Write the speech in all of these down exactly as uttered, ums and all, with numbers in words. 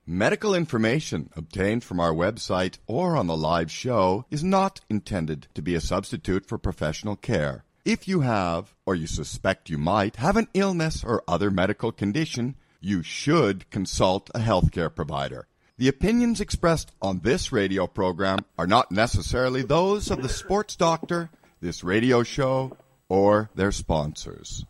Medical information obtained from our website or on the live show is not intended to be a substitute for professional care. If you have, or you suspect you might, have an illness or other medical condition, you should consult a healthcare provider. The opinions expressed on this radio program are not necessarily those of the sports doctor, this radio show, or their sponsors.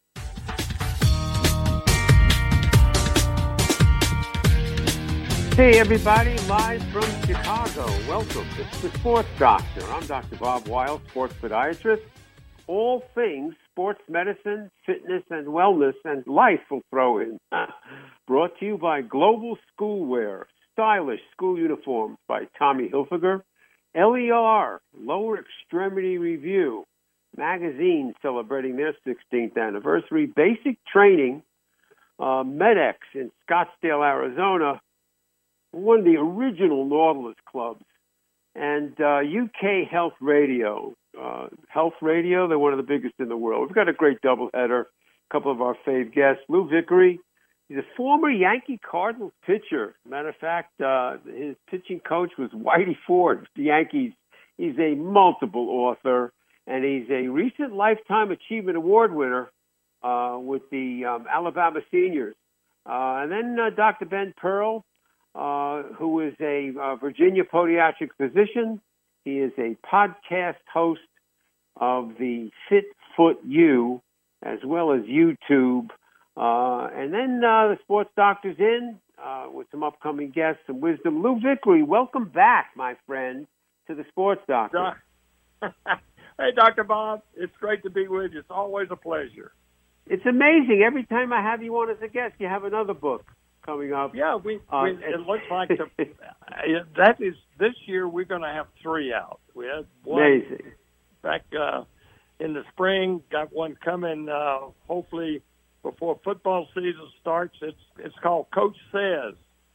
Hey everybody, live from Chicago. Welcome. It's the Sports Doctor. I'm Doctor Bob Weil, sports podiatrist. All things sports medicine, fitness, and wellness, and life will throw in. Brought to you by Global Schoolwear, stylish school uniforms by Tommy Hilfiger. L E R, Lower Extremity Review, magazine celebrating their sixteenth anniversary. Basic Training, uh, MedX in Scottsdale, Arizona. One of the original Nautilus clubs, and uh, U K Health Radio. Uh, Health Radio, they're one of the biggest in the world. We've got a great doubleheader. A couple of our fave guests. Lou Vickery, he's a former Yankee Cardinals pitcher. Matter of fact, uh, his pitching coach was Whitey Ford, the Yankees. He's a multiple author, and he's a recent Lifetime Achievement Award winner uh, with the um, Alabama Seniors. Uh, and then uh, Doctor Ben Pearl, Uh, who is a uh, Virginia podiatric physician. He is a podcast host of the Fit Foot U, as well as YouTube. Uh, and then uh, the Sports Doctor's in uh, with some upcoming guests and wisdom. Lou Vickery, welcome back, my friend, to the Sports Doctor. Hey, Doctor Bob, it's great to be with you. It's always a pleasure. It's amazing. Every time I have you on as a guest, you have another book coming up. Yeah, we, uh, we it looks like the, that is this year we're going to have three out. We had one amazing back uh, in the spring. Got one coming uh, hopefully before football season starts. It's it's called Coach Says.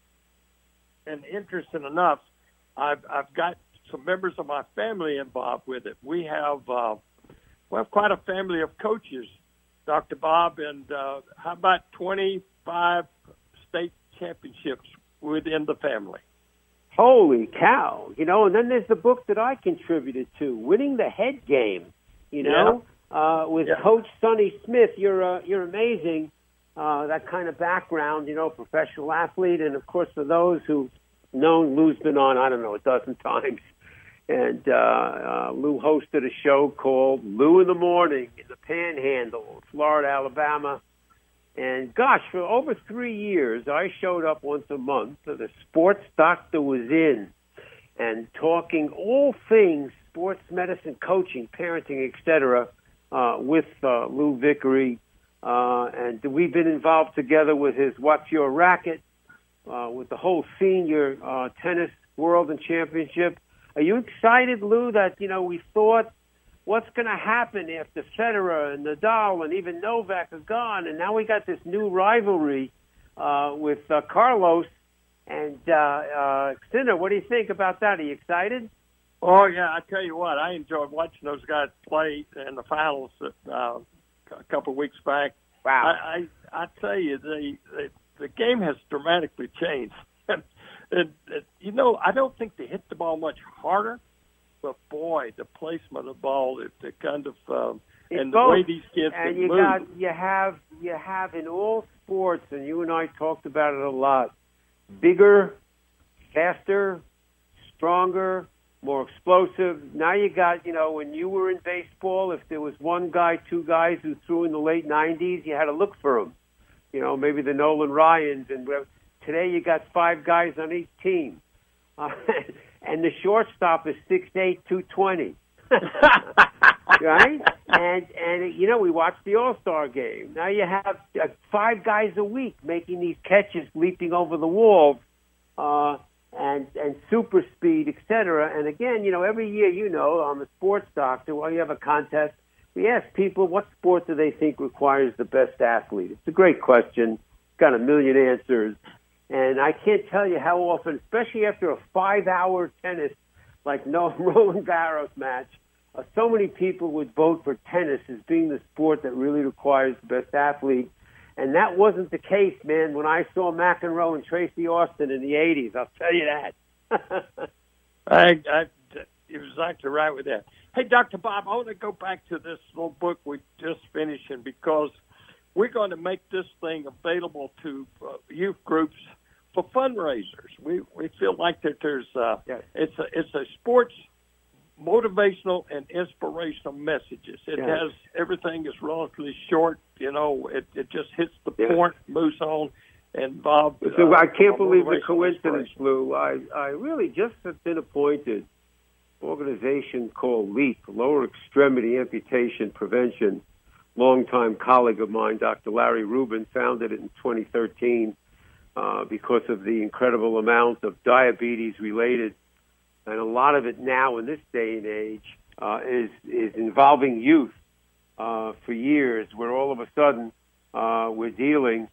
And interesting enough, I've I've got some members of my family involved with it. We have uh, we have quite a family of coaches, Doctor Bob, and uh, how about twenty-five state championships within the family. Holy cow. You know, and then there's the book that I contributed to, Winning the Head Game, you know, yeah. uh, with yeah. Coach Sonny Smith. You're uh, you're amazing, uh, that kind of background, you know, professional athlete. And, of course, for those who've known, Lou's been on, I don't know, a dozen times. And uh, uh, Lou hosted a show called Lou in the Morning in the Panhandle, Florida, Alabama. And, gosh, for over three years, I showed up once a month. So the Sports Doctor was in and talking all things sports medicine, coaching, parenting, et cetera, uh, with uh, Lou Vickery. Uh, and we've been involved together with his What's Your Racket, uh, with the whole senior uh, tennis world and championship. Are you excited, Lou, that, you know, we thought, what's going to happen after Federer and Nadal and even Novak are gone? And now we got this new rivalry uh, with uh, Carlos and uh, uh, Sinner. What do you think about that? Are you excited? Oh, yeah, I tell you what, I enjoyed watching those guys play in the finals uh, a couple of weeks back. Wow. I, I, I tell you, the, the, the game has dramatically changed. and, and, you know, I don't think they hit the ball much harder. But boy, the placement of the ball, the, the kind of um, and both. the way these kids and can you move. got you have you have in all sports, and you and I talked about it a lot. Bigger, faster, stronger, more explosive. Now you got, you know, when you were in baseball, if there was one guy, two guys who threw in the late nineties, you had to look for them. You know, maybe the Nolan Ryans, and today you got five guys on each team. Uh, And the shortstop is six eight, two twenty. Right? And, and you know, we watched the All-Star game. Now you have uh, five guys a week making these catches, leaping over the walls, uh, and, and super speed, et cetera. And again, you know, every year, you know, on the Sports Doctor, while you have a contest, we ask people what sport do they think requires the best athlete. It's a great question. It's got a million answers. And I can't tell you how often, especially after a five-hour tennis, like no Roland Garros match, uh, so many people would vote for tennis as being the sport that really requires the best athlete. And that wasn't the case, man, when I saw McEnroe and Tracy Austin in the eighties. I'll tell you that. I, I, you're exactly right with that. Hey, Doctor Bob, I want to go back to this little book we just finished, and because we're going to make this thing available to uh, youth groups for fundraisers. We we feel like that there's uh, yes. it's a it's a sports motivational and inspirational messages. It yes. has everything is relatively short. You know, it it just hits the yes. point, moves on, and Bob. So uh, I can't believe the motivational coincidence, inspiration. Lou. I I really just have been appointed an organization called LEAP, Lower Extremity Amputation Prevention. Longtime colleague of mine, Doctor Larry Rubin, founded it in twenty thirteen uh, because of the incredible amount of diabetes related, and a lot of it now in this day and age uh, is is involving youth uh, for years, where all of a sudden uh, we're dealing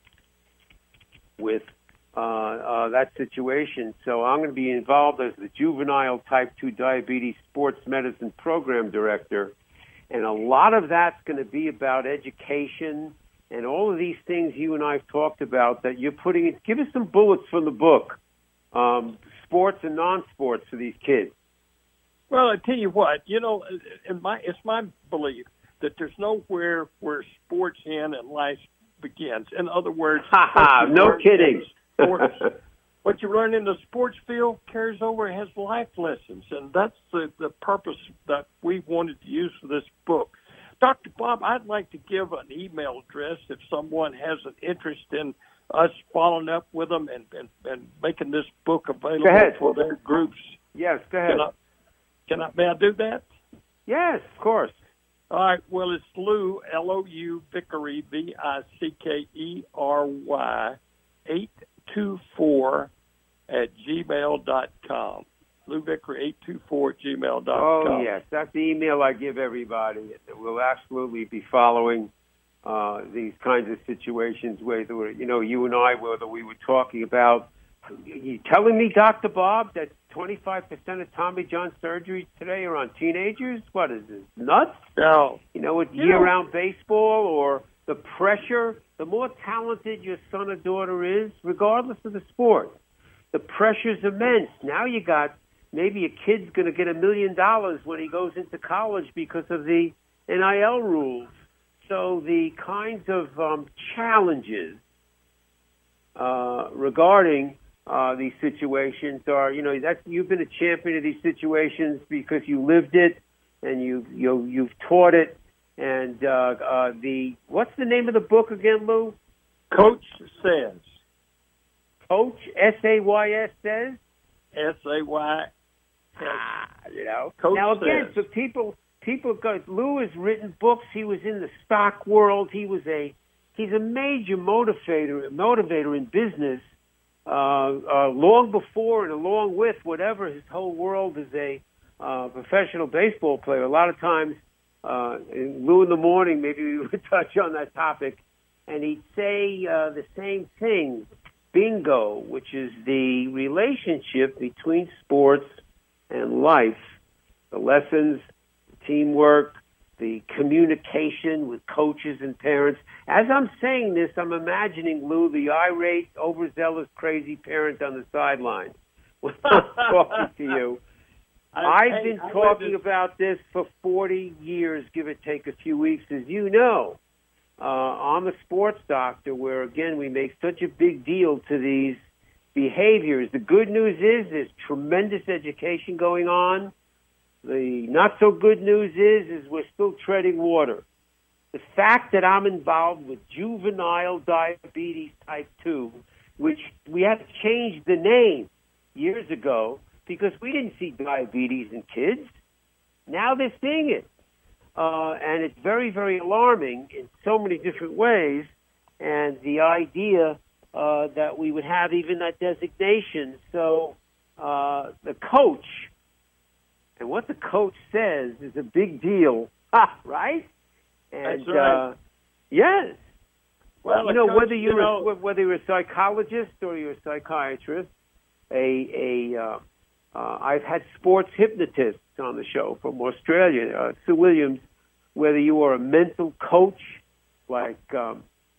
with uh, uh, that situation. So I'm going to be involved as the Juvenile Type two Diabetes Sports Medicine Program Director. And a lot of that's going to be about education and all of these things you and I have talked about that you're putting in. Give us some bullets from the book, um, sports and non-sports for these kids. Well, I tell you what, you know, in my, it's my belief that there's nowhere where sports end and life begins. In other words, Ha ha, no kidding. Sports, what you learn in the sports field carries over and has life lessons, and that's the, the purpose that we wanted to use for this book. Doctor Bob, I'd like to give an email address if someone has an interest in us following up with them and, and, and making this book available for their groups. Yes, go ahead. Can I, can I, may I do that? Yes, of course. All right, well, it's Lou, L O U, Vickery, V I C K E R Y, eight two four at gmail dot com. Lou Vickery, eight two four at gmail dot com. Oh, yes, that's the email I give everybody. We'll absolutely be following uh, these kinds of situations, whether, you know, you and I, whether we were talking about, you telling me, Doctor Bob, that twenty-five percent of Tommy John surgeries today are on teenagers? What is this, nuts? No. You know, with You year-round baseball or the pressure, the more talented your son or daughter is, regardless of the sport, the pressure's immense. Now you got maybe a kid's going to get a million dollars when he goes into college because of the N I L rules. So the kinds of um, challenges uh, regarding uh, these situations are, you know, that you've been a champion of these situations because you lived it and you you you've taught it. And uh, uh, the what's the name of the book again, Lou? Coach Says. Coach S A Y S says. S A Y. Ah, you know. Coach now again, says. so people people go. Lou has written books. He was in the stock world. He was a he's a major motivator motivator in business. Uh, uh, long before and along with whatever his whole world as a uh, professional baseball player. A lot of times. Uh, in Lou in the Morning, maybe we would touch on that topic, and he'd say uh, the same thing, bingo, which is the relationship between sports and life, the lessons, the teamwork, the communication with coaches and parents. As I'm saying this, I'm imagining, Lou, the irate, overzealous, crazy parent on the sideline when I'm talking to you. I've I, been I, I talking just, about this for forty years, give or take a few weeks, as you know. Uh, I'm a sports doctor where, again, we make such a big deal to these behaviors. The good news is there's tremendous education going on. The not-so-good news is, is we're still treading water. The fact that I'm involved with juvenile diabetes type two, which we had to change the name years ago, because we didn't see diabetes in kids. Now they're seeing it. Uh, and it's very, very alarming in so many different ways. And the idea uh, that we would have even that designation. So uh, the coach, and what the coach says is a big deal, ha, right? And, That's right. Uh, yes. Well, you know, coach, whether you're you know, a, whether you're a psychologist or you're a psychiatrist, a... a uh, Uh, I've had sports hypnotists on the show from Australia, uh, Sue Williams, whether you are a mental coach like um,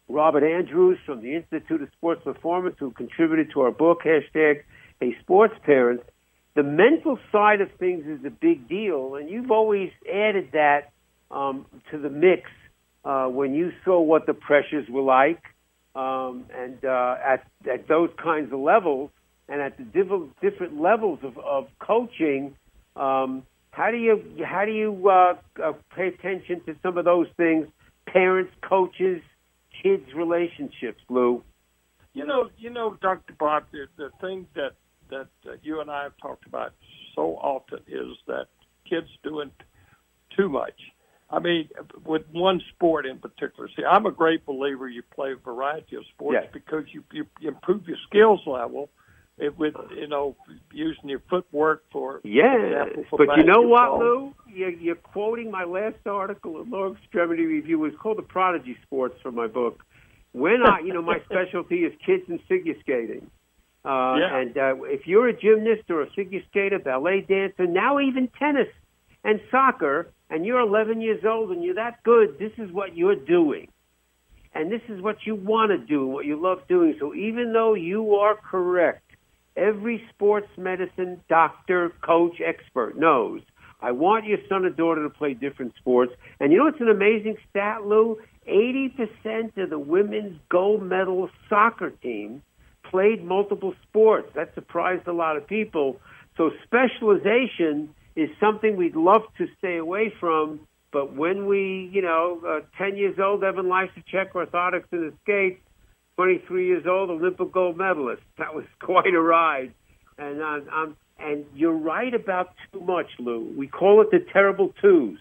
Robert Andrews from the Institute of Sports Performance, who contributed to our book, hashtag Hey Sports Parents. The mental side of things is a big deal, and you've always added that um, to the mix uh, when you saw what the pressures were like, um, and uh, at, at those kinds of levels, and at the div- different levels of, of coaching. Um, how do you how do you uh, uh, pay attention to some of those things? Parents, coaches, kids' relationships, Lou. You know, you know, Doctor Bob, the, the thing that that uh, you and I have talked about so often is that kids doing too much. I mean, with one sport in particular. See, I'm a great believer you play a variety of sports yes. because you, you improve your skills level it, with, you know, using your footwork for yeah. example, for but you know what, basketball. Lou? You're, you're quoting my last article in Low Extremity Review. It's called The Prodigy Sports from my book. When I, you know, my specialty is kids and figure skating. Uh, yeah. And uh, if you're a gymnast or a figure skater, ballet dancer, now even tennis and soccer, and you're eleven years old and you're that good, this is what you're doing. And this is what you want to do, what you love doing. So even though you are correct, every sports medicine doctor, coach, expert knows, I want your son or daughter to play different sports. And you know what's an amazing stat, Lou? eighty percent of the women's gold medal soccer team played multiple sports. That surprised a lot of people. So specialization is something we'd love to stay away from. But when we, you know, uh, ten years old, Evan Lysacek, orthotics in the skates, twenty-three years old, Olympic gold medalist. That was quite a ride. And uh, I'm, and you're right about too much, Lou. We call it the terrible twos.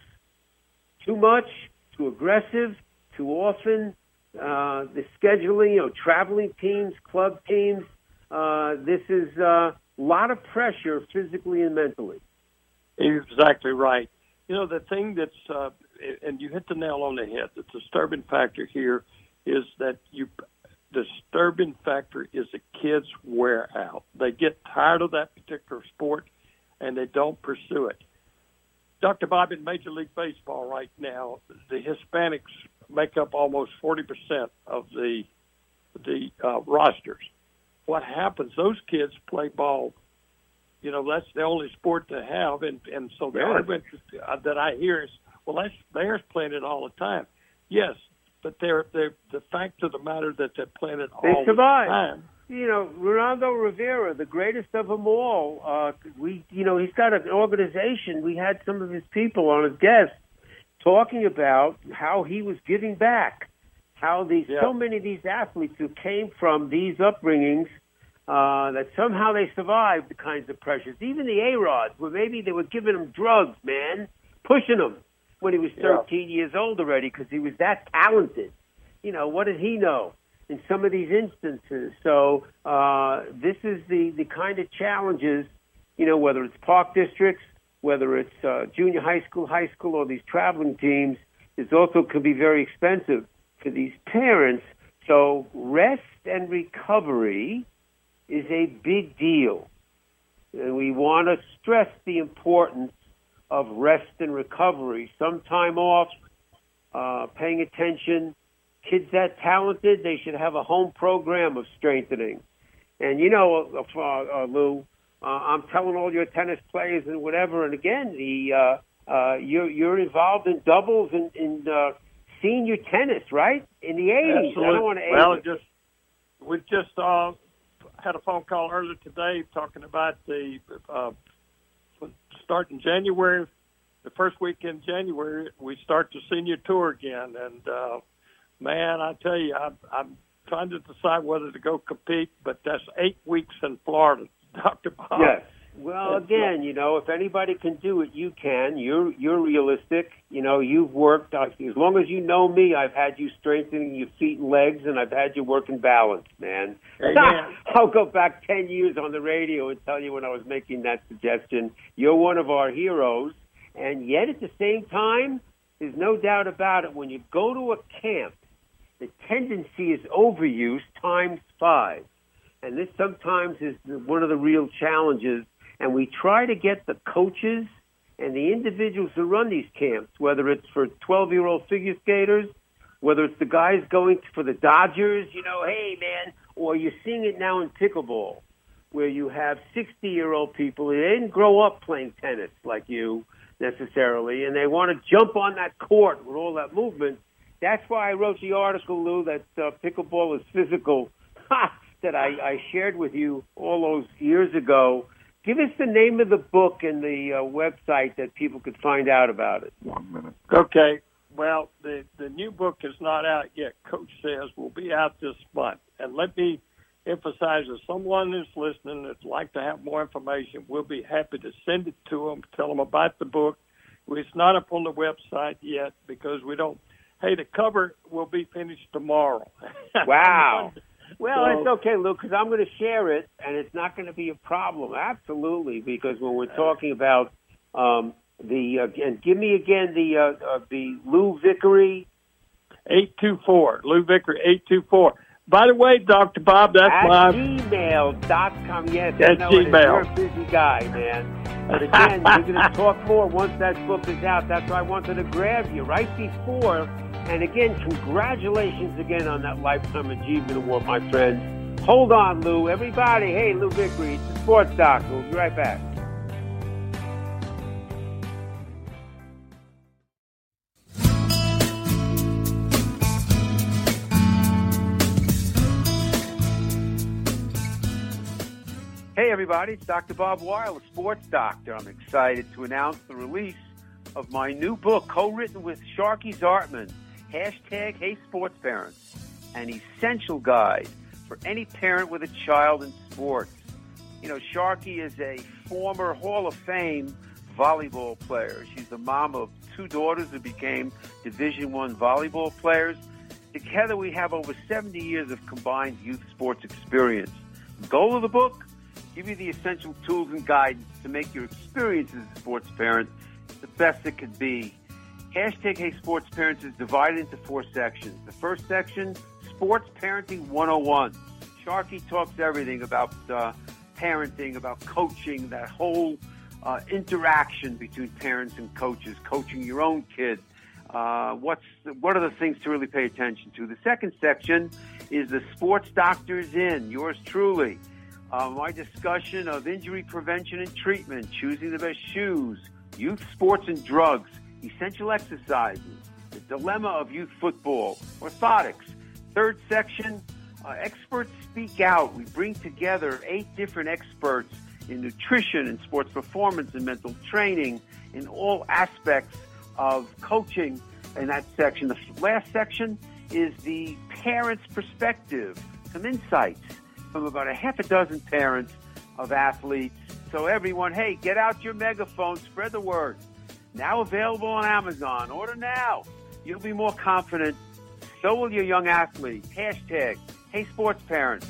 Too much, too aggressive, too often. Uh, the scheduling, you know, traveling teams, club teams. Uh, this is a lot of pressure physically and mentally. You're exactly right. You know, the thing that's, uh, and you hit the nail on the head, the disturbing factor here is that you, the disturbing factor is the kids wear out. They get tired of that particular sport and they don't pursue it. Doctor Bob, in Major League Baseball right now, the Hispanics make up almost forty percent of the the uh, rosters. What happens? Those kids play ball. You know, that's the only sport they have, and and so the yeah. argument that I hear is, well, that's they're playing it all the time. Yes, but they're they're the fact of the matter that they're playing it they all survive. the time. You know, Ronaldo Rivera, the greatest of them all. Uh, we, you know, he's got an organization. We had some of his people on as guests talking about how he was giving back, how these yeah. so many of these athletes who came from these upbringings, uh, that somehow they survived the kinds of pressures. Even the A-Rods, where maybe they were giving him drugs, man, pushing him when he was thirteen yeah. years old already because he was that talented. You know, what did he know in some of these instances? So uh, this is the, the kind of challenges, you know, whether it's park districts, whether it's uh, junior high school, high school, or these traveling teams, it also can be very expensive for these parents. So rest and recovery is a big deal. And we want to stress the importance of rest and recovery. Some time off, uh, paying attention. Kids that talented, they should have a home program of strengthening. And, you know, uh, uh, Lou, Uh, I'm telling all your tennis players and whatever, and again, the uh, uh, you're you're involved in doubles and in, in uh, senior tennis, right? In the eighties. Absolutely. I don't want to age well, it. just we just uh, had a phone call earlier today talking about the uh, start in January. The first week in January, we start the senior tour again, and uh, man, I tell you, I'm, I'm trying to decide whether to go compete, but that's eight weeks in Florida. Doctor Bob. Yes. Well, again, you know, if anybody can do it, you can. You're you're realistic. You know, you've worked. As long as you know me, I've had you strengthening your feet and legs, and I've had you working balance, man. Amen. I'll go back ten years on the radio and tell you when I was making that suggestion. You're one of our heroes, and yet at the same time, there's no doubt about it. When you go to a camp, the tendency is overuse times five. And this sometimes is one of the real challenges. And we try to get the coaches and the individuals who run these camps, whether it's for twelve-year-old figure skaters whether it's the guys going for the Dodgers, you know, hey, man, or you're seeing it now in pickleball, where you have sixty-year-old people who didn't grow up playing tennis like you necessarily, and they want to jump on that court with all that movement. That's why I wrote the article, Lou, that uh, pickleball is physical, that I, I shared with you all those years ago. Give us the name of the book and the uh, website that people could find out about it. One minute. Okay. Well, the, the new book is not out yet. Coach Says will be out this month. And let me emphasize that someone who's listening that'd like to have more information, we'll be happy to send it to them, tell them about the book. It's not up on the website yet because we don't. Hey, the cover will be finished tomorrow. Wow. Well, so, it's okay, Lou, because I'm going to share it, and it's not going to be a problem. Absolutely, because when we're talking about um, the uh, and give me again the uh, uh, the Lou Vickery eight two four Lou Vickery eight two four. By the way, Doctor Bob, that's at my gmail dot com. Yes, at I know Gmail. You're a busy guy, man. But again, we're going to talk more once that book is out. That's why I wanted to grab you right before. And again, congratulations again on that Lifetime Achievement Award, my friends. Hold on, Lou. Everybody, hey, Lou Vickery, it's the Sports Doctor. We'll be right back. Hey, everybody, it's Doctor Bob Weil, the Sports Doctor. I'm excited to announce the release of my new book, co-written with Sharky Zartman, hashtag Hey Sports Parents, an essential guide for any parent with a child in sports. You know, Sharky is a former Hall of Fame volleyball player. She's the mom of two daughters who became Division One volleyball players. Together, we have over seventy years of combined youth sports experience. The goal of the book? Give you the essential tools and guidance to make your experience as a sports parent the best it could be. Hashtag Hey Sports Parents is divided into four sections. The first section, Sports Parenting one oh one. Sharky talks everything about uh, parenting, about coaching, that whole uh, interaction between parents and coaches, coaching your own kid. Uh, what's what are the things to really pay attention to? The second section is the Sports Doctor's In, yours truly. Uh, my discussion of injury prevention and treatment, choosing the best shoes, youth sports and drugs, essential exercises, the dilemma of youth football, orthotics. Third section, uh, experts speak out. We bring together eight different experts in nutrition and sports performance and mental training in all aspects of coaching in that section. The last section is the parent's perspective, some insights from about a half a dozen parents of athletes. So everyone, hey, get out your megaphone, spread the word. Now available on Amazon. Order now. You'll be more confident. So will your young athlete. Hashtag Hey Sports Parents.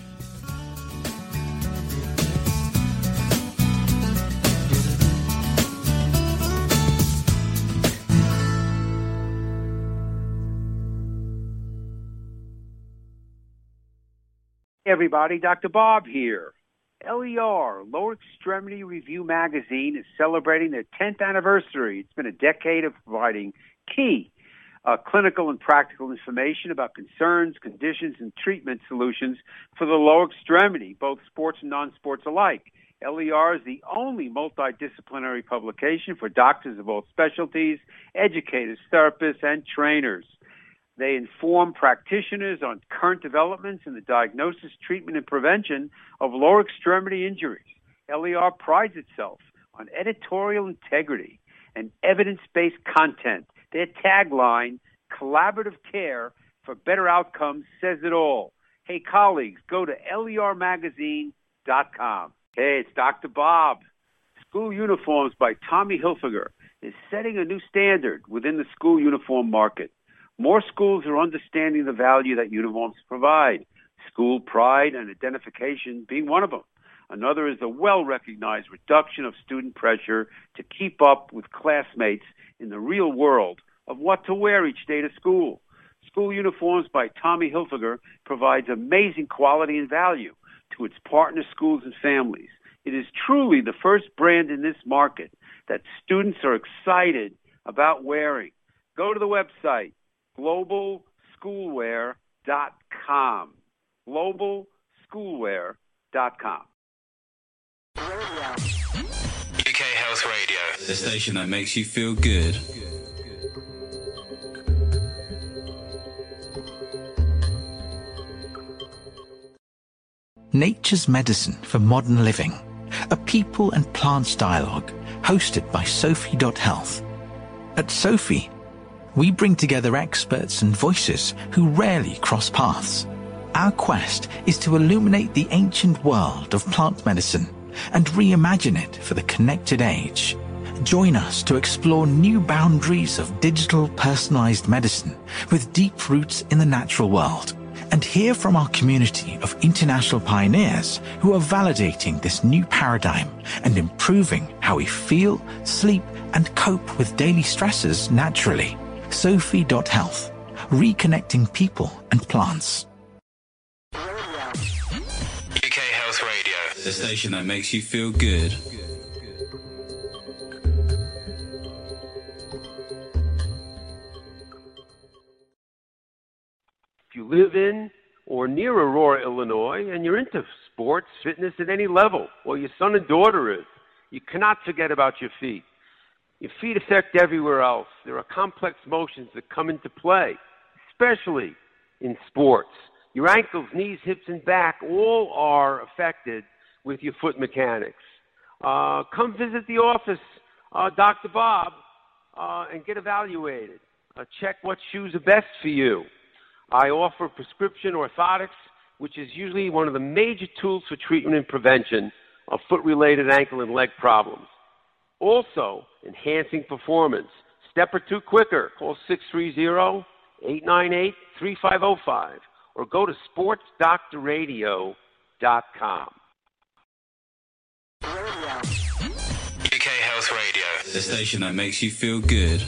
Hey everybody, Doctor Bob here. L E R, Lower Extremity Review Magazine, is celebrating their tenth anniversary. It's been a decade of providing key uh, clinical and practical information about concerns, conditions, and treatment solutions for the lower extremity, both sports and non-sports alike. L E R is the only multidisciplinary publication for doctors of all specialties, educators, therapists, and trainers. They inform practitioners on current developments in the diagnosis, treatment, and prevention of lower extremity injuries. L E R prides itself on editorial integrity and evidence-based content. Their tagline, collaborative care for better outcomes, says it all. Hey, colleagues, go to L E R magazine dot com. Hey, it's Doctor Bob. School Uniforms by Tommy Hilfiger is setting a new standard within the school uniform market. More schools are understanding the value that uniforms provide, school pride and identification being one of them. Another is the well-recognized reduction of student pressure to keep up with classmates in the real world of what to wear each day to school. School Uniforms by Tommy Hilfiger provides amazing quality and value to its partner schools and families. It is truly the first brand in this market that students are excited about wearing. Go to the website, global schoolwear dot com. global schoolwear dot com. U K Health Radio, the station that makes you feel good. Nature's Medicine for Modern Living, a people and plants dialogue hosted by Sophie dot health. At Sophie, we bring together experts and voices who rarely cross paths. Our quest is to illuminate the ancient world of plant medicine and reimagine it for the connected age. Join us to explore new boundaries of digital personalized medicine with deep roots in the natural world, and hear from our community of international pioneers who are validating this new paradigm and improving how we feel, sleep, and cope with daily stresses naturally. Sophie dot health, reconnecting people and plants. U K Health Radio, the station that makes you feel good. If you live in or near Aurora, Illinois, and you're into sports, fitness at any level, or your son and daughter is, you cannot forget about your feet. Your feet affect everywhere else. There are complex motions that come into play, especially in sports. Your ankles, knees, hips, and back all are affected with your foot mechanics. Uh, come visit the office, uh, Doctor Bob, uh, and get evaluated. Uh, check what shoes are best for you. I offer prescription orthotics, which is usually one of the major tools for treatment and prevention of foot-related ankle and leg problems. Also, enhancing performance. Step or two quicker. Call six three zero, eight nine eight, three five zero five or go to sports doctor radio dot com. U K Health Radio, the station that makes you feel good.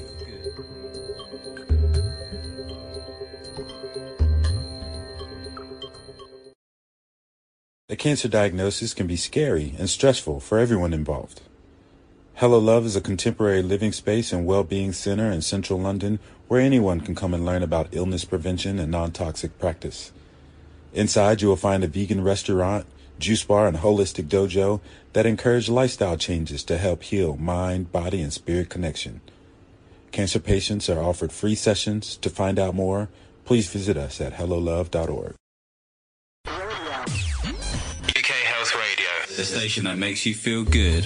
A cancer diagnosis can be scary and stressful for everyone involved. Hello Love is a contemporary living space and well-being center in central London where anyone can come and learn about illness prevention and non-toxic practice. Inside, you will find a vegan restaurant, juice bar, and holistic dojo that encourage lifestyle changes to help heal mind, body, and spirit connection. Cancer patients are offered free sessions. To find out more, please visit us at hello love dot org. U K Health Radio, the station that makes you feel good.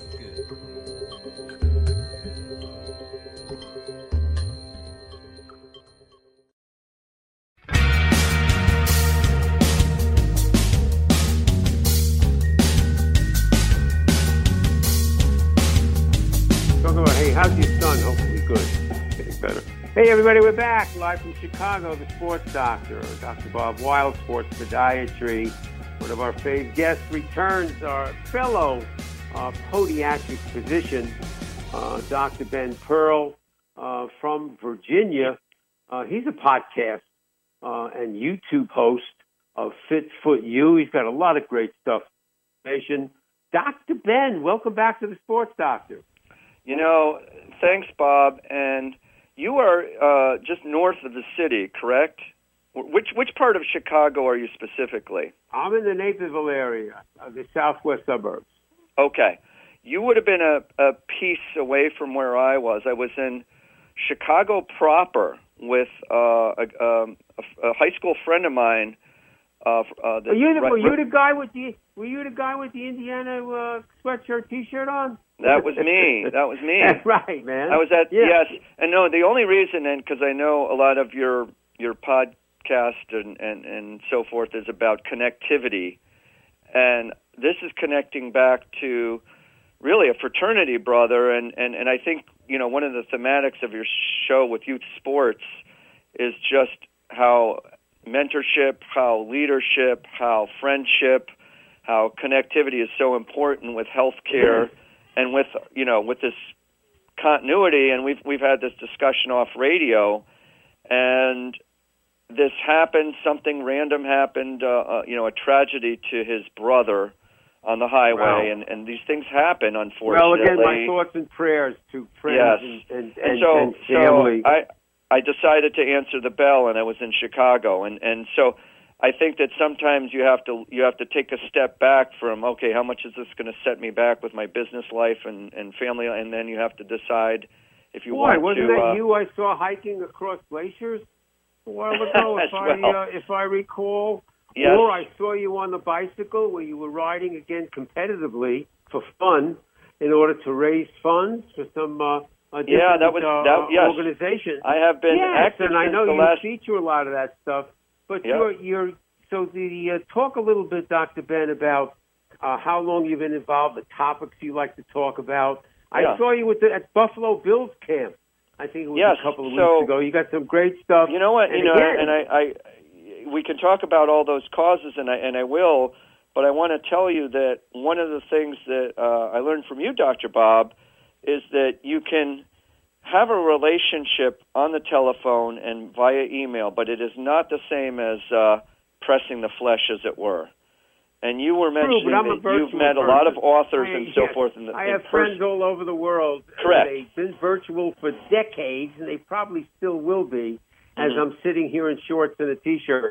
Hey, how's your son? Hopefully good. Getting better. Hey, everybody, we're back live from Chicago. The Sports Doctor, Doctor Bob Weil, Sports Podiatry. One of our fave guests returns, our fellow uh, podiatric physician, uh, Doctor Ben Pearl uh, from Virginia. Uh, he's a podcast uh, and YouTube host of Fit Foot U. He's got a lot of great stuff. Doctor Ben, welcome back to the Sports Doctor. You know, thanks, Bob. And you are uh, just north of the city, correct? Which which part of Chicago are you specifically? I'm in the Naperville area, uh, the southwest suburbs. Okay. You would have been a, a piece away from where I was. I was in Chicago proper with uh, a, um, a, a high school friend of mine. Uh, uh, the, were you the, right, were you the guy with the Were you the guy with the Indiana uh, sweatshirt T-shirt on? That was me. That was me. That's right, man. I was at yeah. yes, and no. The only reason, and because I know a lot of your your podcast and, and and so forth is about connectivity, and this is connecting back to really a fraternity, brother. And, and, and I think you know one of the thematics of your show with youth sports is just how mentorship, how leadership, how friendship, how connectivity is so important with healthcare. Mm-hmm. And with you know with this continuity, and we've we've had this discussion off radio, and this happened. Something random happened. Uh, uh, you know, a tragedy to his brother on the highway, wow. and, and these things happen. Unfortunately. Well, again, my thoughts and prayers to friends yes. and, and, and, and so and family. so I I decided to answer the bell, and I was in Chicago, and and so I think that sometimes you have to you have to take a step back from, okay, how much is this going to set me back with my business life and, and family, and then you have to decide if you Boy, want wasn't to. that uh, you I saw hiking across glaciers a while ago, if I well. uh, if I recall? Yes. Or I saw you on the bicycle where you were riding again competitively for fun in order to raise funds for some uh, uh, Yeah, that was uh, that. Yes, organization. I have been yes, active and I since know the you last. feature a lot of that stuff. But Yeah. you're you're so the uh, talk a little bit, Doctor Ben, about uh, how long you've been involved, the topics you like to talk about. Yeah. I saw you with the, at Buffalo Bills camp. I think it was Yes, a couple of so- weeks ago. You got some great stuff. You know what? And you know, again, and I, I, we can talk about all those causes, and I and I will. But I want to tell you that one of the things that uh, I learned from you, Doctor Bob, is that you can have a relationship on the telephone and via email, but it is not the same as uh, pressing the flesh, as it were. And you were mentioning True, but I'm a that you've virtual met a lot of person. authors I- and so yes, forth. In the, I in have person. friends all over the world. Correct. They've been virtual for decades, and they probably still will be, as Mhm. I'm sitting here in shorts and a T-shirt.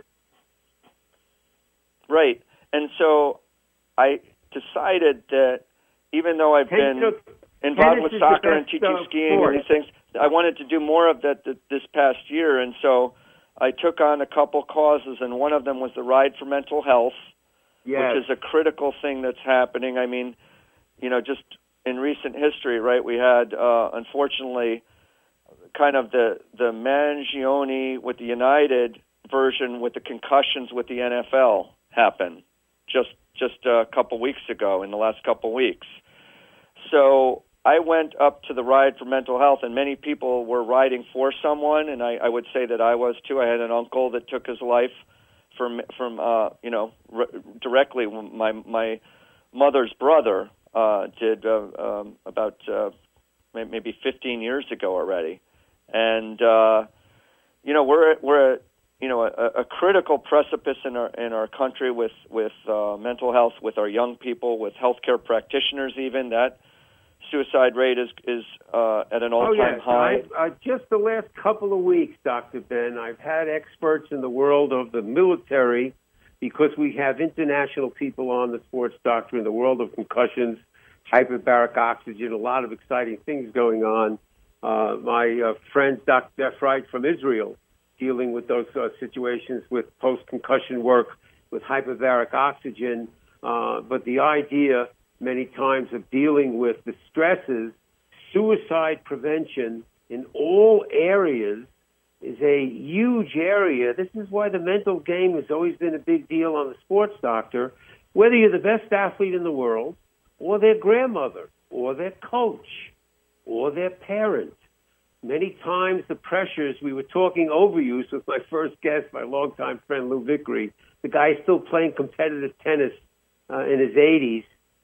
Right. And so I decided that even though I've Hey, been you know, involved tennis with is the soccer and best, teaching uh, skiing sport. and these things, I wanted to do more of that th- this past year. And so I took on a couple causes, and one of them was the Ride for Mental Health, Yes. which is a critical thing that's happening. I mean, you know, just in recent history, right, we had, uh, unfortunately, kind of the, the Mangione with the United version with the concussions with the N F L happen just just a couple weeks ago, in the last couple weeks. So I went up to the Ride for Mental Health, and many people were riding for someone, and I, I would say that I was too. I had an uncle that took his life from from uh, you know r- directly. My my mother's brother uh, did uh, um, about uh, maybe fifteen years ago already, and uh, you know we're we're at, you know a, a critical precipice in our in our country with with uh, mental health, with our young people, with healthcare practitioners. Even that suicide rate is is uh, at an all-time oh, yes. high. I, uh, just the last couple of weeks, Doctor Ben, I've had experts in the world of the military, because we have international people on the sports doctor in the world of concussions, hyperbaric oxygen, a lot of exciting things going on. Uh, my uh, friend, Doctor Jeff Wright from Israel, dealing with those uh, situations with post-concussion work with hyperbaric oxygen. Uh, but the idea many times of dealing with the stresses, suicide prevention in all areas is a huge area. This is why the mental game has always been a big deal on the sports doctor. Whether you're the best athlete in the world, or their grandmother, or their coach, or their parent, many times the pressures, we were talking overuse with my first guest, my longtime friend Lou Vickery. The guy's still playing competitive tennis uh, in his eighties,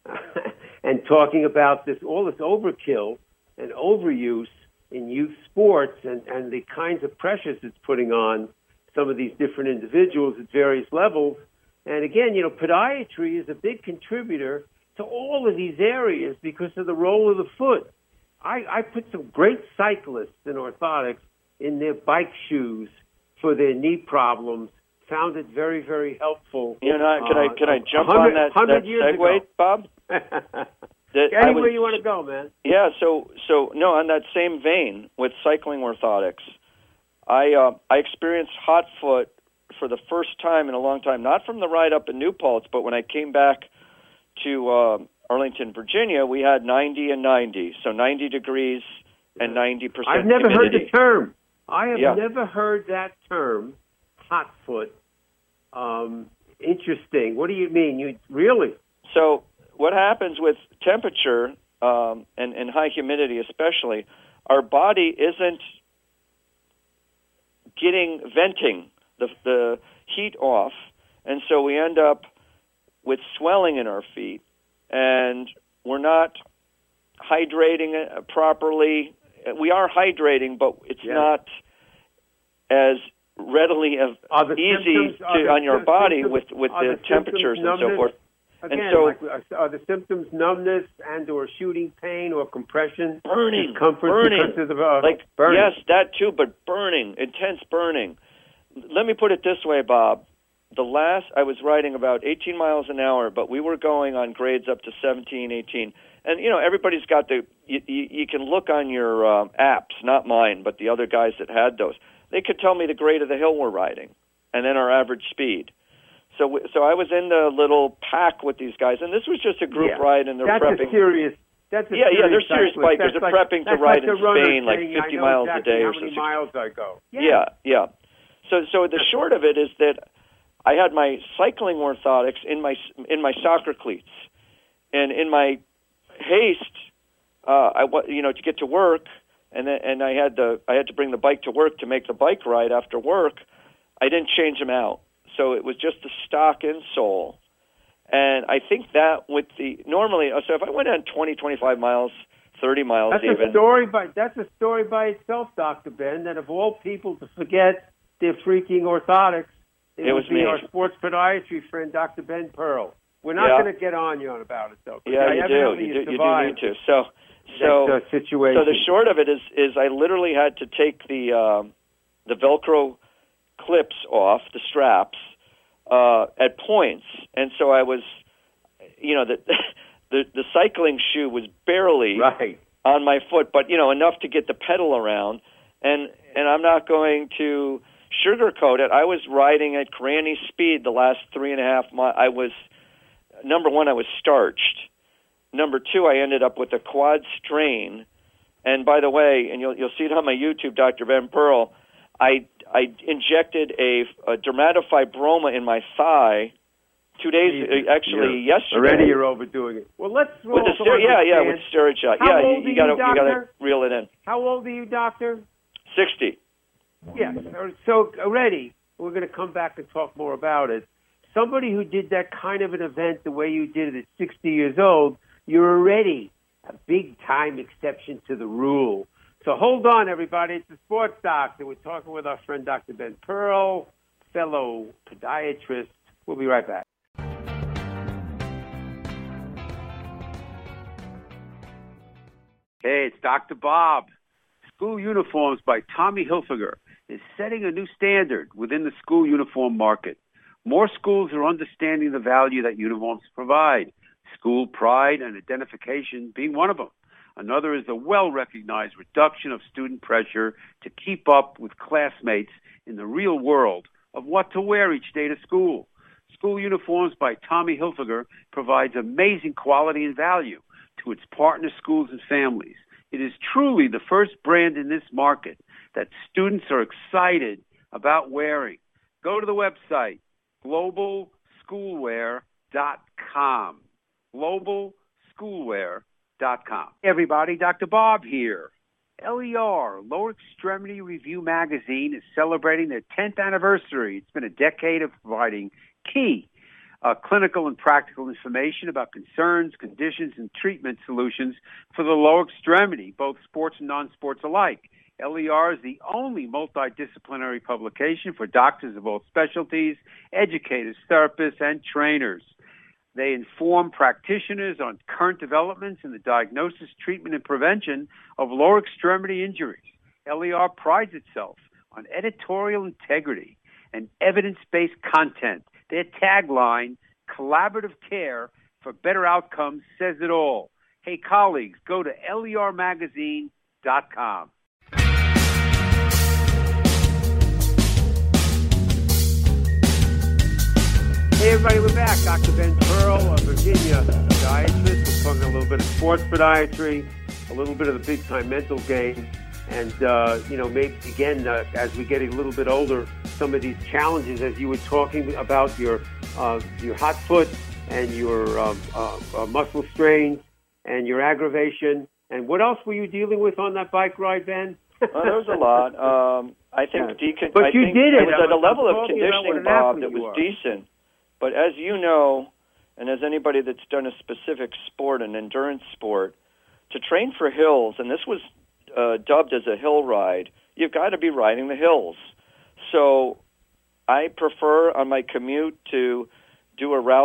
and talking about this, all this overkill and overuse in youth sports, and, and the kinds of pressures it's putting on some of these different individuals at various levels. And again, you know, podiatry is a big contributor to all of these areas because of the role of the foot. I, I put some great cyclists in orthotics in their bike shoes for their knee problems. Found it very, very helpful. You know, can I can I jump on that, that segue, ago. Bob? That I Anywhere was- you want to go, man. Yeah, so so no, on that same vein with cycling orthotics, I uh, I experienced hot foot for the first time in a long time. Not from the ride up in New Paltz, but when I came back to uh, Arlington, Virginia, we had ninety and ninety, so ninety degrees and ninety percent. I've never humidity. heard the term. I have Yeah. never heard that term, hot foot. Um, interesting. What do you mean? You really? So what happens with temperature um, and, and high humidity especially, our body isn't getting, venting the, the heat off, and so we end up with swelling in our feet, and we're not hydrating it properly. We are hydrating, but it's Yeah. not as readily as Are the easy symptoms- are to the on your sy- body symptoms- with, with are the the symptoms temperatures and so numbness? forth. Again, and so, like, are the symptoms numbness and or shooting pain or compression? Burning, discomfort burning. Because of, uh, like, burning. yes, that too, but burning, intense burning. Let me put it this way, Bob. The last, I was riding about eighteen miles an hour, but we were going on grades up to seventeen, eighteen. And, you know, everybody's got the, you, you, you can look on your um, apps, not mine, but the other guys that had those. They could tell me the grade of the hill we're riding and then our average speed. So so I was in the little pack with these guys, and this was just a group yeah. ride, and they're that's prepping. A serious, that's a yeah, serious yeah, they're serious cyclist. bikers. That's They're like, prepping to ride like in Spain like saying, fifty I know miles exactly a day how or many something. miles I go. Yeah, yeah. yeah. So so the short of it is that I had my cycling orthotics in my in my soccer cleats, and in my haste, uh, I you know to get to work, and then, and I had the I had to bring the bike to work to make the bike ride after work. I didn't change them out. So it was just the stock insole. And I think that with the, normally, so if I went on twenty, twenty-five miles, thirty miles that's even. A story by, that's a story by itself, Doctor Ben, that of all people to forget their freaking orthotics, it, it would was be me. our sports podiatry friend, Doctor Ben Pearl. We're not yeah. going to get on you about it, though. Yeah, you do. You, do. you do need to. So, so, that, uh, situation. so the short of it is, is I literally had to take the um, the Velcro clips off, the straps, uh, at points. And so I was, you know, the, the the cycling shoe was barely right. on my foot, but, you know, enough to get the pedal around. And and I'm not going to sugarcoat it. I was riding at granny speed the last three and a half miles. I was, number one, I was starched. Number two, I ended up with a quad strain. And by the way, and you'll you'll see it on my YouTube, Doctor Ben Pearl, I I injected a, a dermatofibroma in my thigh two days, Jesus, actually you're, yesterday. Already you're overdoing it. Well, let's with the also steroid, yeah, yeah, understand- with steroid shot. How yeah, old you, you are gotta you, you gotta doctor? reel it in. How old are you, doctor? Sixty. Yes. So already, we're going to come back and talk more about it. Somebody who did that kind of an event the way you did it at sixty years old, you're already a big-time exception to the rule. So hold on, everybody. It's the Sports Doctor. We're talking with our friend Doctor Ben Pearl, fellow podiatrist. We'll be right back. Hey, it's Doctor Bob. School Uniforms by Tommy Hilfiger is setting a new standard within the school uniform market. More schools are understanding the value that uniforms provide, school pride and identification being one of them. Another is the well-recognized reduction of student pressure to keep up with classmates in the real world of what to wear each day to school. School Uniforms by Tommy Hilfiger provides amazing quality and value to its partner schools and families. It is truly the first brand in this market that students are excited about wearing. Go to the website, global schoolwear dot com. global schoolwear dot com. Hey everybody, Doctor Bob here. L E R, Lower Extremity Review Magazine, is celebrating their tenth anniversary. It's been a decade of providing key uh, clinical and practical information about concerns, conditions, and treatment solutions for the lower extremity, both sports and non-sports alike. L E R is the only multidisciplinary publication for doctors of all specialties, educators, therapists, and trainers. They inform practitioners on current developments in the diagnosis, treatment, and prevention of lower extremity injuries. L E R prides itself on editorial integrity and evidence-based content. Their tagline, collaborative care for better outcomes, says it all. Hey, colleagues, go to L E R magazine dot com. Hey everybody, we're back. Doctor Ben Pearl of Virginia, podiatrist. We're talking a little bit of sports podiatry, a little bit of the big-time mental game, and, uh, you know, maybe, again, uh, as we get a little bit older, some of these challenges, as you were talking about your uh, your hot foot and your uh, uh, uh, muscle strains and your aggravation. And what else were you dealing with on that bike ride, Ben? Well, there was a lot. Um, I think Yeah. decon- But I you think did it. I was at a I'm level of talking about what conditioning, an Bob, athlete that you was are. decent. But as you know, and as anybody that's done a specific sport, an endurance sport, to train for hills, and this was uh, dubbed as a hill ride, you've got to be riding the hills. So I prefer on my commute to do a route that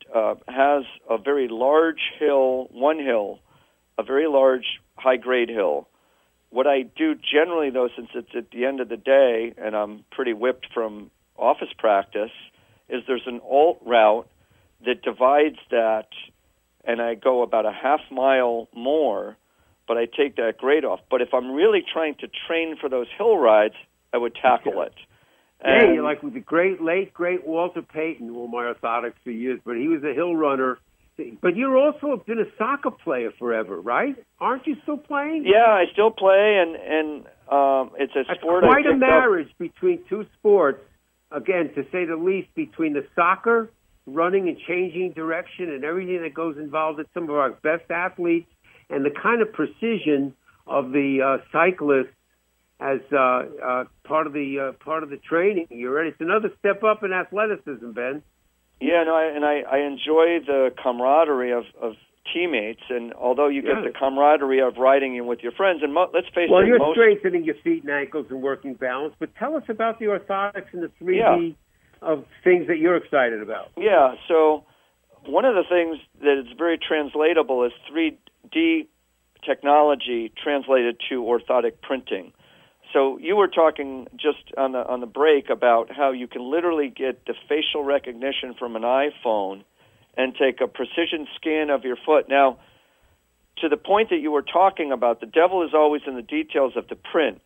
uh, has a very large hill, one hill, a very large high-grade hill. What I do generally, though, since it's at the end of the day and I'm pretty whipped from office practice, is there's an alt route that divides that, and I go about a half mile more, but I take that grade off. But if I'm really trying to train for those hill rides, I would tackle it. And, yeah, you're like with the great, late, great Walter Payton, who were my orthotics for years, but he was a hill runner. But you're also been a soccer player forever, right? Aren't you still playing? Yeah, I still play, and, and um, it's a That's sport. quite I a marriage up. between two sports, again, to say the least, between the soccer, running and changing direction and everything that goes involved with some of our best athletes, and the kind of precision of the uh, cyclists as uh, uh, part of the uh, part of the training. You're ready. It's another step up in athleticism, Ben. Yeah, no, I, and I, I enjoy the camaraderie of, of teammates, and although you get yeah. the camaraderie of riding in with your friends, and mo- let's face well, it, you're most... strengthening your feet and ankles and working balance, but tell us about the orthotics and the three D yeah. of things that you're excited about. Yeah, so one of the things that is very translatable is three D technology translated to orthotic printing. So you were talking just on the on the break about how you can literally get the facial recognition from an iPhone and take a precision scan of your foot. Now, to the point that you were talking about, the devil is always in the details of the print.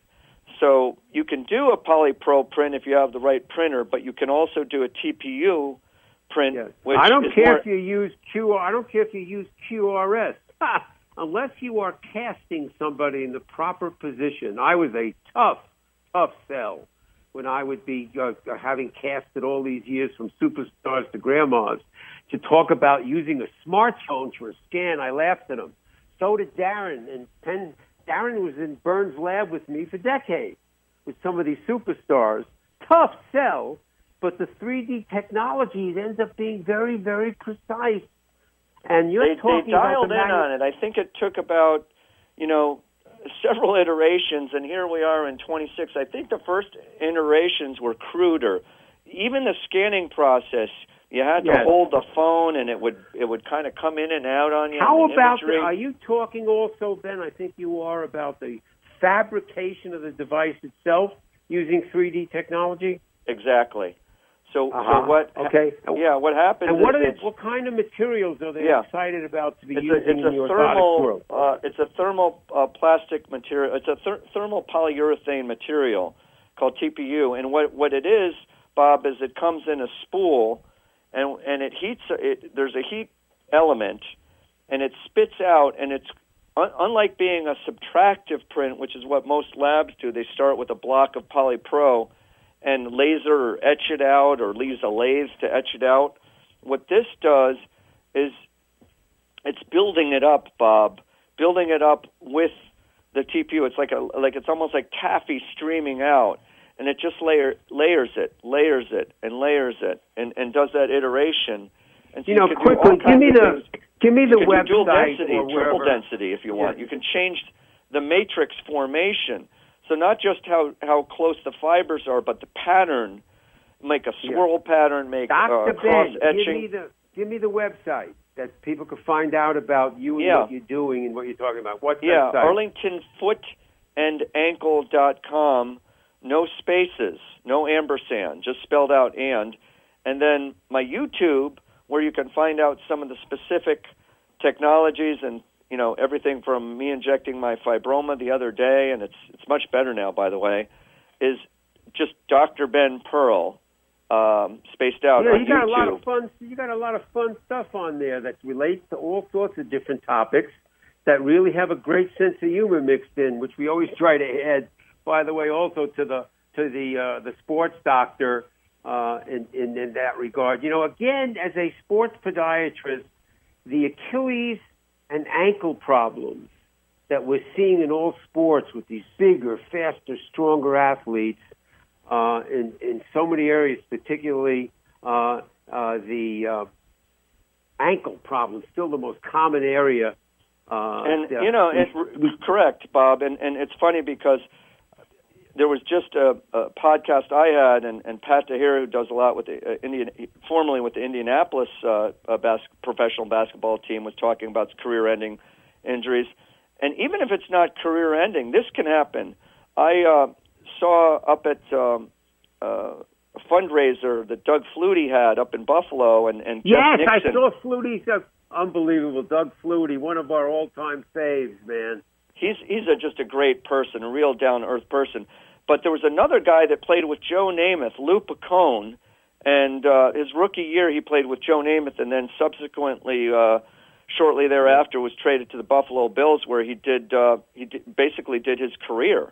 So you can do a PolyPro print if you have the right printer, but you can also do a T P U print. Yes. Which I don't is care more... if you use Q. I don't care if you use Q R S. Unless you are casting somebody in the proper position. I was a tough, tough sell when I would be uh, having casted all these years from superstars to grandmas to talk about using a smartphone for a scan. I laughed at him. So did Darren. And Penn, Darren was in Burns' lab with me for decades with some of these superstars. Tough sell, but the three D technology ends up being very, very precise. And you're they, talking they dialed about the in on it. I think it took about, you know, several iterations, and here we are in twenty-six. I think the first iterations were cruder. Even the scanning process, you had to yes. hold the phone, and it would it would kind of come in and out on you. How about the, are you talking also, Ben, I think you are, about the fabrication of the device itself using three D technology? Exactly. So, uh-huh. so what? Okay. Yeah, what happens? And what is are they, what kind of materials are they yeah. excited about to be it's using a, it's in the a orthotic thermal, world? uh, it's a thermal uh, plastic material. It's a ther- thermal polyurethane material called T P U. And what what it is, Bob, is it comes in a spool, and and it heats. It, there's a heat element, and it spits out, and it's un- unlike being a subtractive print, which is what most labs do. They start with a block of PolyPro and laser or etch it out, or use a lathe to etch it out. What this does is it's building it up, Bob, building it up with the T P U. It's like a like it's almost like taffy streaming out, and it just layer layers it, layers it, and layers it, and, and does that iteration. And so you know, you quickly, give me the things. give me the you website do dual density, or triple wherever. density, if you want. Yeah. You can change the matrix formation. So not just how, how close the fibers are, but the pattern. Make a swirl yeah. pattern, make Doctor uh, cross Ben, etching. Give me the give me the website that people can find out about you and yeah. what you're doing and what you're talking about. What's yeah, that site? Arlington Foot and Ankle dot com. No spaces, no ampersand, just spelled out and. And then my YouTube, where you can find out some of the specific technologies and, you know, everything from me injecting my fibroma the other day, and it's it's much better now, by the way, is just Doctor Ben Pearl, um, spaced out yeah, on you got YouTube. a lot of fun. You got a lot of fun stuff on there that relates to all sorts of different topics that really have a great sense of humor mixed in, which we always try to add. By the way, also to the to the uh, the sports doctor uh, in, in in that regard. You know, again, as a sports podiatrist, the Achilles and ankle problems that we're seeing in all sports with these bigger, faster, stronger athletes uh, in, in so many areas, particularly uh, uh, the uh, ankle problem, still the most common area. Uh, and, uh, you know, it, correct, Bob, and, and it's funny because there was just a, a podcast I had, and, and Pat Tahir, who does a lot with the uh, Indian, formerly with the Indianapolis uh, uh, bas- professional basketball team, was talking about career-ending injuries. And even if it's not career-ending, this can happen. I uh, saw up at um, uh, a fundraiser that Doug Flutie had up in Buffalo, and, and yes, Jeff Nixon. I saw Flutie's uh, unbelievable. Doug Flutie, one of our all-time faves, man. He's he's a, just a great person, a real down-to-earth person. But there was another guy that played with Joe Namath, Lou Picone, and uh, his rookie year he played with Joe Namath, and then subsequently, uh, shortly thereafter, was traded to the Buffalo Bills, where he did uh, he did, basically did his career.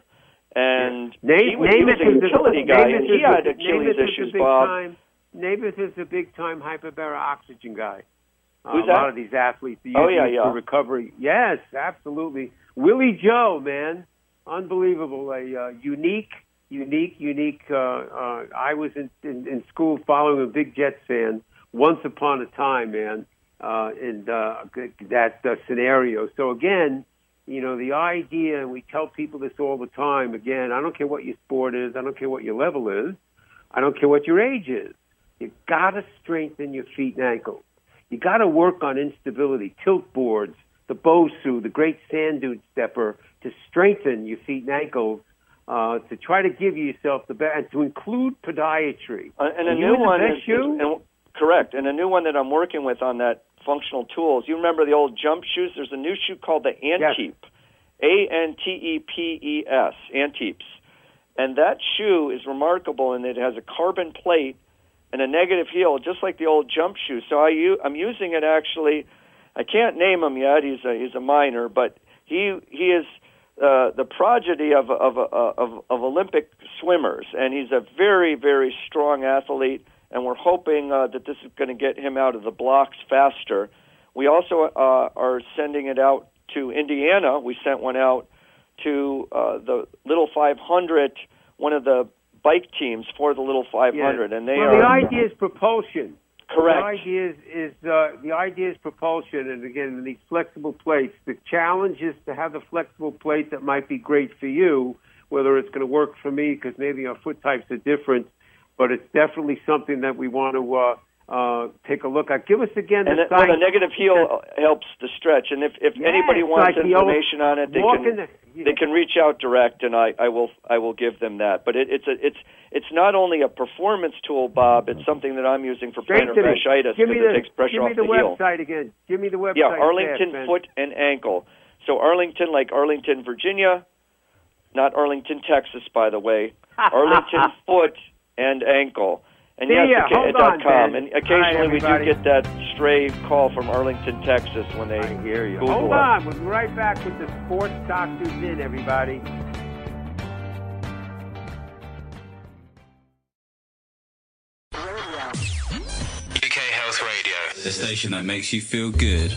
And yeah. he, was, he was a utility a, guy, Namath and he had a, Achilles Namath issues, big Bob. Time, Namath is a big-time hyperbaric oxygen guy. Who's uh, that? A lot of these athletes use oh, yeah, it yeah. for recovery. Yes, absolutely. Willie Joe, man, unbelievable. A uh, unique, unique, unique. Uh, uh, I was in, in, in school following a big Jets fan once upon a time, man, uh, in uh, that uh, scenario. So again, you know, the idea, and we tell people this all the time. Again, I don't care what your sport is. I don't care what your level is. I don't care what your age is. You got to strengthen your feet and ankles. You got to work on instability, tilt boards, the Bosu, the great sand dune stepper, to strengthen your feet and ankles, uh, to try to give yourself the best, and to include podiatry. Uh, and a Are new you in the one best is, shoe? is and, correct, and a new one that I'm working with on that functional tools. You remember the old jump shoes? There's a new shoe called the Anteep, yes. A N T E P E S, Anteeps. And that shoe is remarkable in that it has a carbon plate and a negative heel, just like the old jump shoe. So I u- I'm using it actually. I can't name him yet. He's a, he's a minor, but he he is uh, the progeny of of, of of Olympic swimmers, and he's a very very strong athlete. And we're hoping uh, that this is going to get him out of the blocks faster. We also uh, are sending it out to Indiana. We sent one out to uh, the Little five hundred, one of the bike teams for the Little five hundred, yes. and they well, are. The idea is propulsion. Correct. The idea is, is uh, the idea is propulsion, and again, these flexible plates. The challenge is to have a flexible plate that might be great for you, whether it's going to work for me because maybe our foot types are different. But it's definitely something that we want to uh, uh, take a look at. Give us again and the it, well, the negative heel helps the stretch, and if, if yes, anybody wants like information on it, they can the, yeah. they can reach out direct, and I, I will I will give them that. But it, it's a, it's it's not only a performance tool, Bob. It's something that I'm using for plantar fasciitis because it takes pressure off the, the heel. Give me the website again. Give me the website. Yeah, Arlington fast, Foot and Ankle. So Arlington, like Arlington, Virginia, not Arlington, Texas, by the way. Arlington Foot and Ankle. And See yes, ya. okay, Hold dot on, com. Ben. And occasionally Hi, we do get that stray call from Arlington, Texas when they I hear you. Google Hold us. on. We'll be right back with the Sports Doctors in, everybody. U K Health Radio, the station that makes you feel good.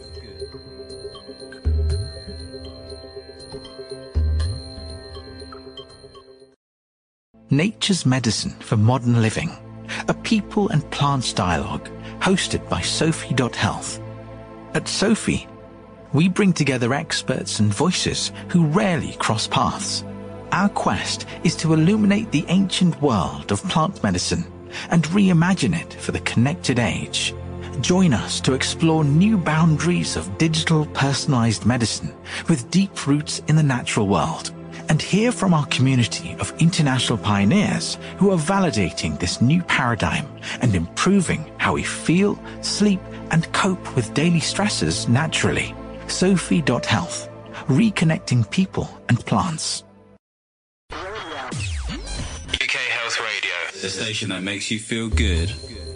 Nature's Medicine for Modern Living, a people and plants dialogue hosted by Sophie dot health. At Sophie, we bring together experts and voices who rarely cross paths. Our quest is to illuminate the ancient world of plant medicine and reimagine it for the connected age. Join us to explore new boundaries of digital personalized medicine with deep roots in the natural world, and hear from our community of international pioneers who are validating this new paradigm and improving how we feel, sleep, and cope with daily stresses naturally. Sophie dot health, reconnecting people and plants. U K Health Radio, the station that makes you feel good.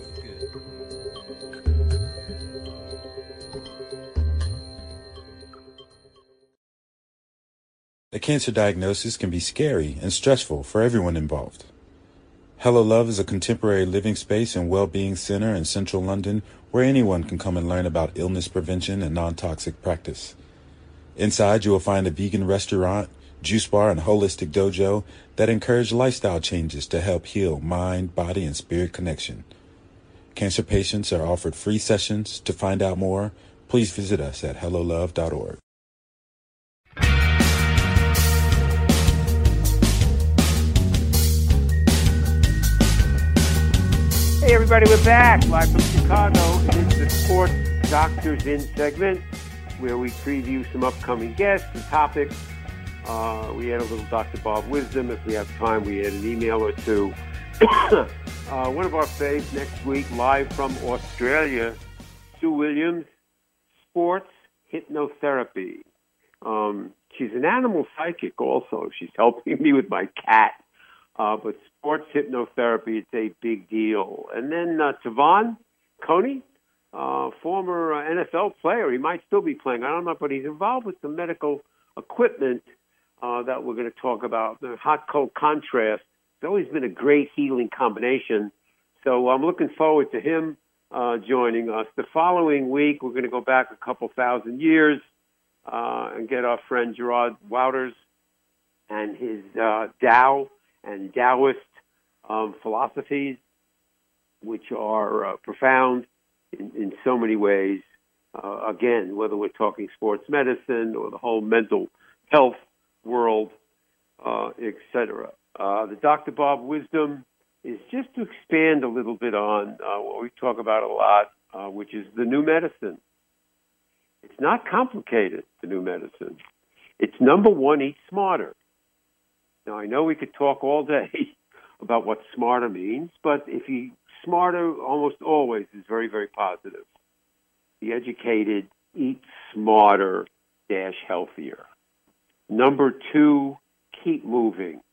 A cancer diagnosis can be scary and stressful for everyone involved. Hello Love is a contemporary living space and well-being center in central London where anyone can come and learn about illness prevention and non-toxic practice. Inside, you will find a vegan restaurant, juice bar, and holistic dojo that encourage lifestyle changes to help heal mind, body, and spirit connection. Cancer patients are offered free sessions. To find out more, please visit us at hello love dot org. Hey, everybody, we're back live from Chicago. It is the Sports Doctors In segment where we preview some upcoming guests and topics. Uh, we add a little Doctor Bob wisdom. If we have time, we add an email or two. uh, one of our faves next week, live from Australia, Sue Williams, sports hypnotherapy. Um, she's an animal psychic also. She's helping me with my cat. Uh, but sports hypnotherapy, it's a big deal. And then uh, Tavon Coney, uh, former uh, N F L player. He might still be playing. I don't know, but he's involved with some medical equipment uh, that we're going to talk about. The hot-cold contrast. It's always been a great healing combination. So I'm looking forward to him uh, joining us. The following week, we're going to go back a couple thousand years uh, and get our friend Gerard Wouters and his uh, Tao and Taoist um, philosophies, which are uh, profound in, in so many ways. Uh, again, whether we're talking sports medicine or the whole mental health world, uh, et cetera. Uh, the Doctor Bob wisdom is just to expand a little bit on uh, what we talk about a lot, uh, which is the new medicine. It's not complicated, the new medicine. It's number one, eat smarter. Now, I know we could talk all day about what smarter means, but if you smarter almost always is very, very positive. Be educated, eat smarter, dash healthier. Number two, keep moving.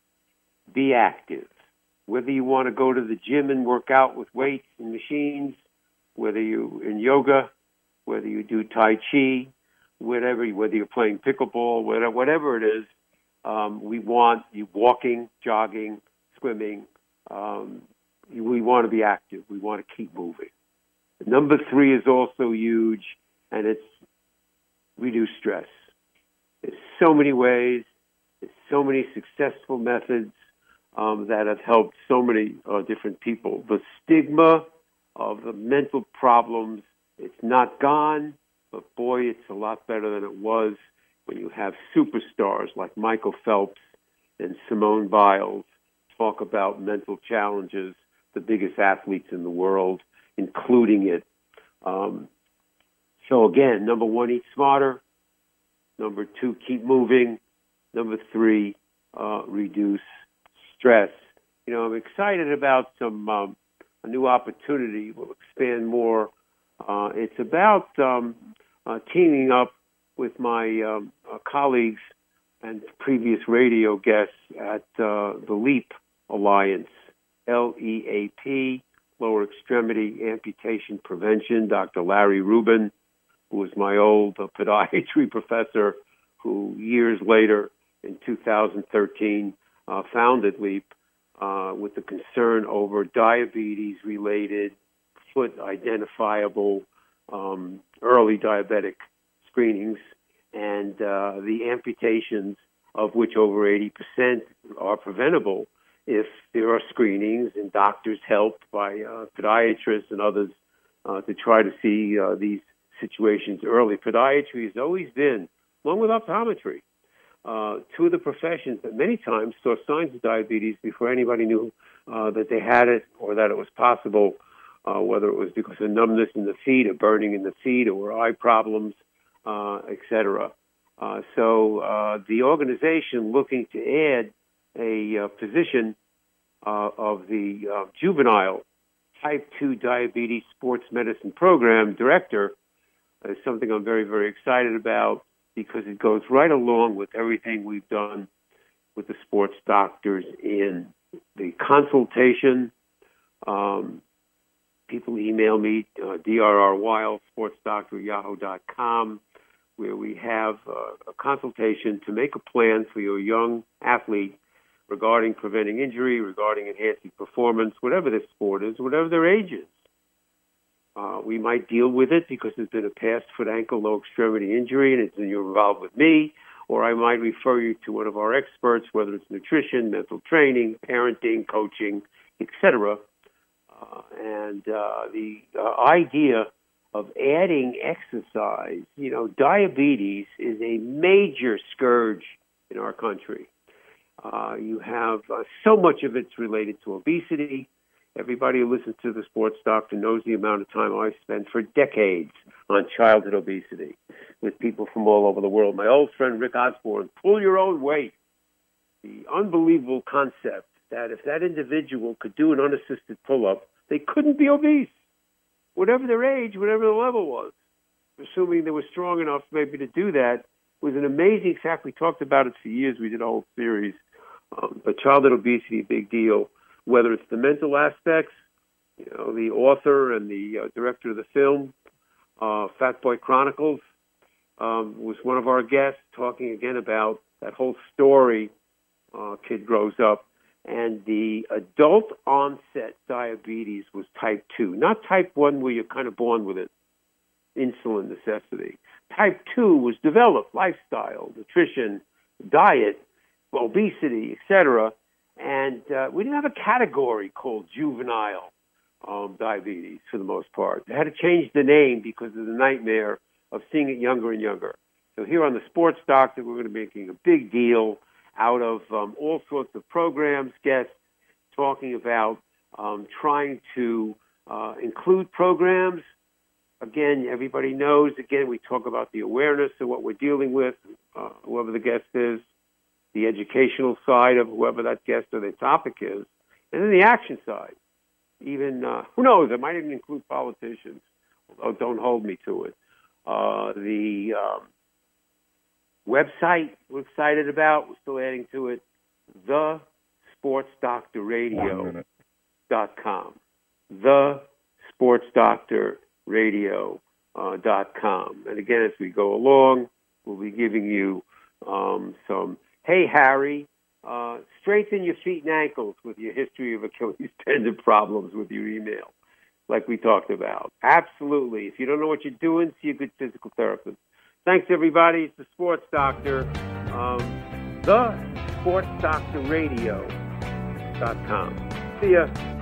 Be active. Whether you want to go to the gym and work out with weights and machines, whether you in yoga, whether you do Tai Chi, whatever, whether you're playing pickleball, whatever, whatever it is, Um, we want you walking, jogging, swimming. Um, we want to be active. We want to keep moving. Number three is also huge, and it's reduce stress. There's so many ways. There's so many successful methods um, that have helped so many uh, different people. The stigma of the mental problems, it's not gone, but boy, it's a lot better than it was. When you have superstars like Michael Phelps and Simone Biles talk about mental challenges, the biggest athletes in the world, including it. Um, so again, number one, eat smarter. Number two, keep moving. Number three, uh, reduce stress. You know, I'm excited about some um, a new opportunity. We'll expand more. Uh, it's about um, uh, teaming up with my um, uh, colleagues and previous radio guests at uh, the LEAP Alliance, L E A P, Lower Extremity Amputation Prevention. Doctor Larry Rubin, who was my old uh, podiatry professor, who years later, in two thousand thirteen, uh, founded LEAP uh, with the concern over diabetes-related, foot-identifiable, um, early diabetic screenings, and uh, the amputations, of which over eighty percent are preventable if there are screenings and doctors helped by uh, podiatrists and others uh, to try to see uh, these situations early. Podiatry has always been, along with optometry, uh, two of the professions that many times saw signs of diabetes before anybody knew uh, that they had it or that it was possible, uh, whether it was because of numbness in the feet or burning in the feet or eye problems, uh, et cetera. Uh, so uh, the organization looking to add a uh, position uh, of the uh, juvenile type two diabetes sports medicine program director is something I'm very, very excited about because it goes right along with everything we've done with the sports doctors in the consultation. Um, people email me, uh, D R R Weil, sportsdoctor at yahoo dot com, where we have uh, a consultation to make a plan for your young athlete regarding preventing injury, regarding enhancing performance, whatever their sport is, whatever their age is. Uh, we might deal with it because there's been a past foot, ankle, low extremity injury, and it's, and you're involved with me, or I might refer you to one of our experts, whether it's nutrition, mental training, parenting, coaching, et cetera. Uh, and uh, the uh, idea of adding exercise, you know, diabetes is a major scourge in our country. Uh, you have uh, so much of it's related to obesity, Everybody who listens to the Sports Doctor knows the amount of time I've spent for decades on childhood obesity with people from all over the world. My old friend Rick Osborne, pull your own weight. The unbelievable concept that if that individual could do an unassisted pull-up, they couldn't be obese, whatever their age, whatever the level was. Assuming they were strong enough maybe to do that was an amazing fact. We talked about it for years. We did a whole series. Um, but childhood obesity, big deal. Whether it's the mental aspects, you know, the author and the uh, director of the film, uh, Fat Boy Chronicles, um, was one of our guests talking again about that whole story. Uh, kid grows up, and the adult onset diabetes was type two, not type one where you're kind of born with it, insulin necessity. Type two was developed, lifestyle, nutrition, diet, obesity, et cetera. And uh, we didn't have a category called juvenile um, diabetes for the most part. They had to change the name because of the nightmare of seeing it younger and younger. So here on the Sports Doctor, we're going to be making a big deal out of um, all sorts of programs, guests talking about um, trying to uh, include programs. Again, everybody knows, again, we talk about the awareness of what we're dealing with, uh, whoever the guest is, the educational side of whoever that guest or their topic is, and then the action side. Even, uh, who knows, it might even include politicians, although don't hold me to it. Uh, the um, website we're excited about, we're still adding to it, the sports doctor radio dot com. the sports doctor radio dot com. And again, as we go along, we'll be giving you um, some, hey, Harry, uh, strengthen your feet and ankles with your history of Achilles tendon problems with your email, like we talked about. Absolutely. If you don't know what you're doing, see a good physical therapist. Thanks, everybody. It's the Sports Doctor. Um, the sports doctor radio dot com. See ya.